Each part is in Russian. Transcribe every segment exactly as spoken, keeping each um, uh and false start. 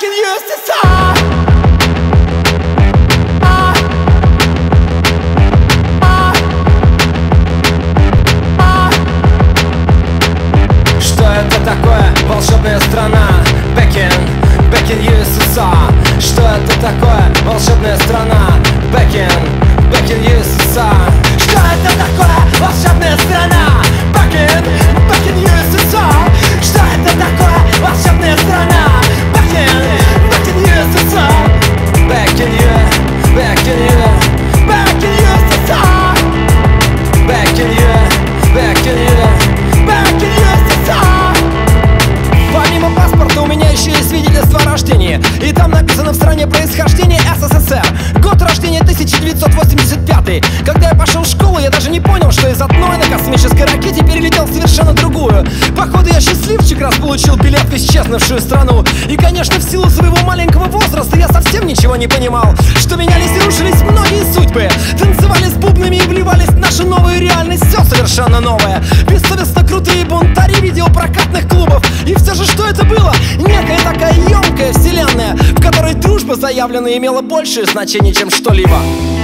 back in U S S R. Что это такое? Волшебная страна. Back in, back in U S S R. Что это такое? Волшебная страна. Back in, back in U S S R. Что это такое? Волшебная страна. Back in, back in U S S R. Что это такое? Волшебная страна. Back in, back in U S S R. Back in U, back in U, back in U S S R. Back in U, back in U, back in U S S R. Помимо паспорта у меня еще есть свидетельство о рождении. И там написано в стране происхождения С С С Р. Год рождения тысяча девятьсот восемьдесят пятый. Когда я пошел в школу, я даже не понял, что из одной на космической ракете перелетел в совершенно другую. Походу я счастливчик, раз получил билет в исчезнувшую страну. И конечно в силу своего маленького возраста я совсем ничего не понимал, что менялись и рушились многие судьбы. Танцевали с бубнами и вливались в нашу новую реальность. Все совершенно новое. Бессовестно крутые бунтари видеопрокатных клубов. И все же что это было? Некая такая емкая вселенная, в которой дружба заявлена имела большее значение, чем что-либо.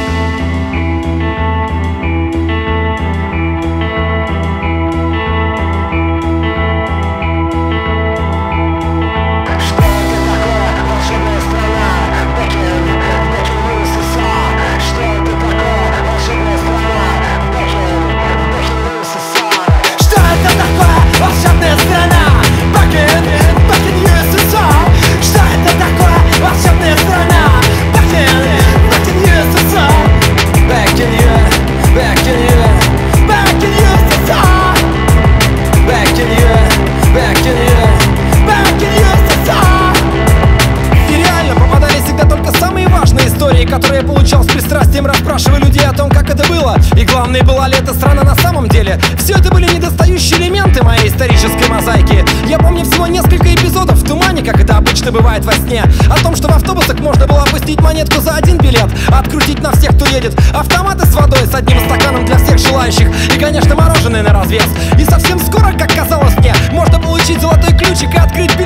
Которые я получал с пристрастием, расспрашивая людей о том, как это было. И главное, была ли эта страна на самом деле. Все это были недостающие элементы моей исторической мозаики. Я помню всего несколько эпизодов в тумане, как это обычно бывает во сне. О том, что в автобусах можно было опустить монетку за один билет, открутить на всех, кто едет, автоматы с водой с одним стаканом для всех желающих. И, конечно, мороженое на развес. И совсем скоро, как казалось мне, можно получить золотой ключик и открыть